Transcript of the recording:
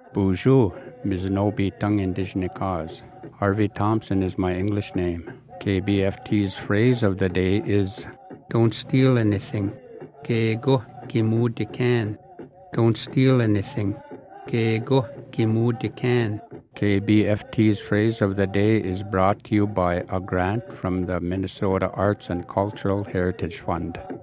Bonjour, Miznobi Tung Indigenicaz. Harvey Thompson is my English name. KBFT's phrase of the day is, don't steal anything. Kego kimu dikan. Don't steal anything. Kego kimu dikan. KBFT's phrase of the day is brought to you by a grant from the Minnesota Arts and Cultural Heritage Fund.